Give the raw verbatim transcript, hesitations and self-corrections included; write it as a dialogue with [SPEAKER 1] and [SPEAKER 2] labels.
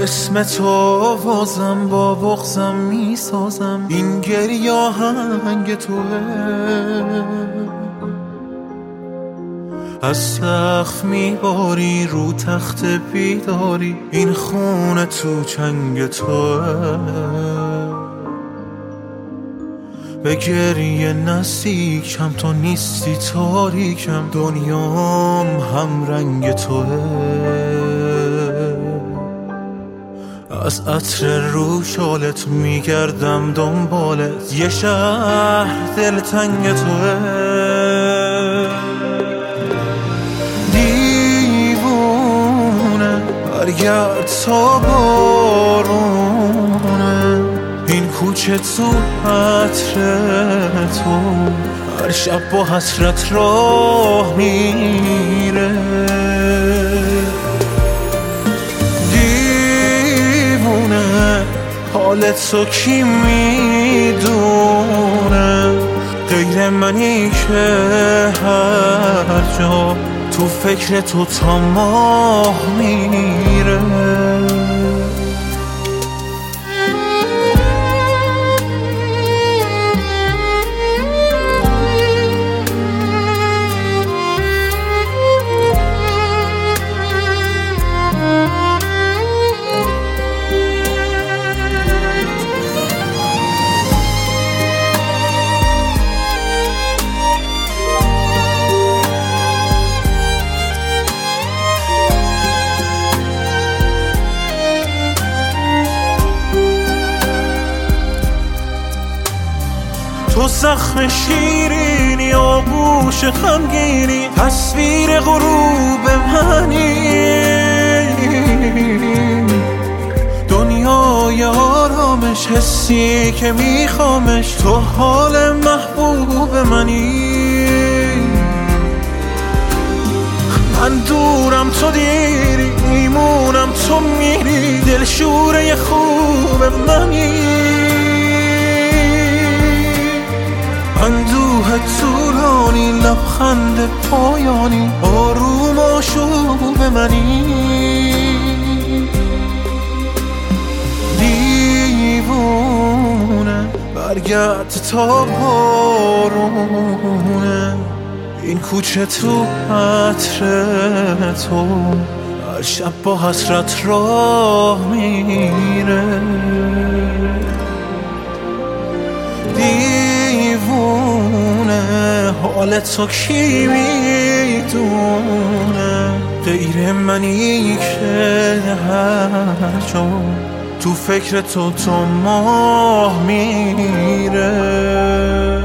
[SPEAKER 1] اسم تو آوازم با بغضم میسازم، این گریه آهنگ توه. از سقف میباری رو تخت بیداری، این خونه تو چنگ توه. به گریه نزدیکم تو نیستی تاریکم، دنیام هم رنگ توه. از عطر رو شالت میگردم دنبالت، یه شهر دلتنگ توه. دیوونه برگرد تا بارونه، این کوچه تو عطر تو هر شب با حسرت راه میره. دیوونه حالت تو کی میدونه، غیر منی که هر جا تو فکر تو تا ماه میره. تو زخم شیرینی آغوش خمگینی، تصویر غروب منی. دنیای آرامش حسی که میخوامش، تو حال محبوب منی. من دورم تو دیری، میمونم تو میری، دلشوره خوب منی. اندوه طولانی لبخند پایانی، آروم آشوب منی. دیوونه برگرد تا بارونه، این کوچه تو عطر تو هر شب با حسرت راه میره. دیوونه حالت تو کی میدونه، غیر منی که هر جا تو فکر تو تا ماه میره.